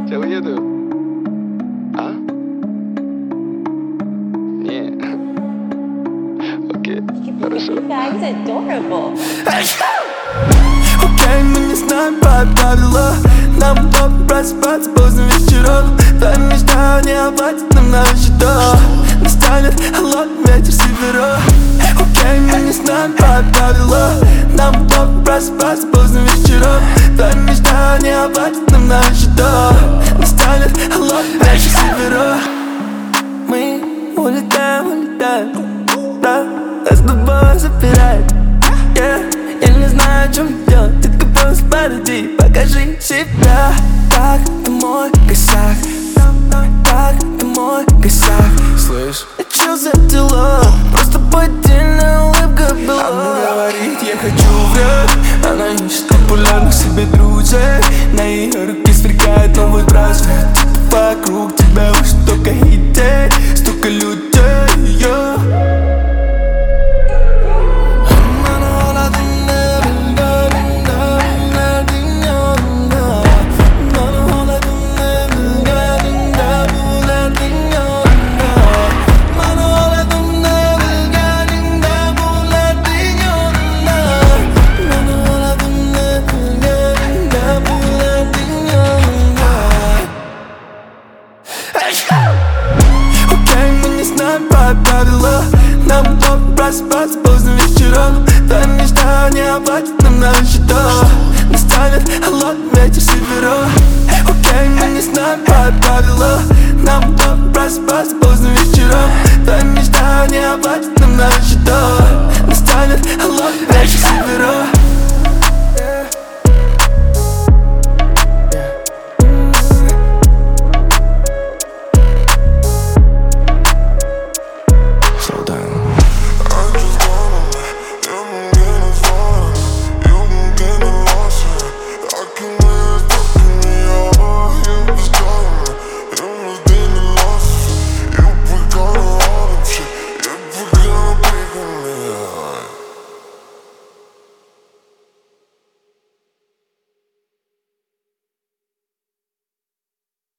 Сейчас уеду. А? Не. Окей, хорошо. You guys adorable. Окей, мы не знаем правила. Нам удобно просыпаться поздно вечером. Твои мечтания платят нам на счетах. Настанет холодный ветер с севера. Окей, мы не знаем правила. Нам удобно просыпаться поздно вечером. Твои мечтания платят нам на счетах. Настанет холодный ветер с севера. Мы улетаем, да, нас с тобой запирает. Я не знаю, о чем делать, ты просто подойди, покажи себя. Так, ты мой косяк, так, ты мой косяк. Слышь, а чё за дела? Просто поддельная улыбка была. Она говорит, я хочу врать. Она ищет популярных себе друзей. На ее руке сверкает новый браслет. Вокруг тебя уж столько идей, столько людей,